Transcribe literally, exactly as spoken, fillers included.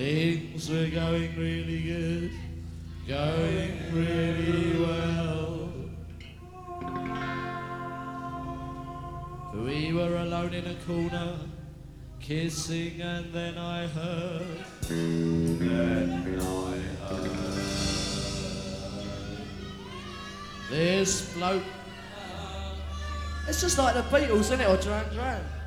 Things were going really good, going really well. We were alone in a corner, kissing, and then I heard, then I heard this bloke. It's just like the Beatles, isn't it, or Duran Duran?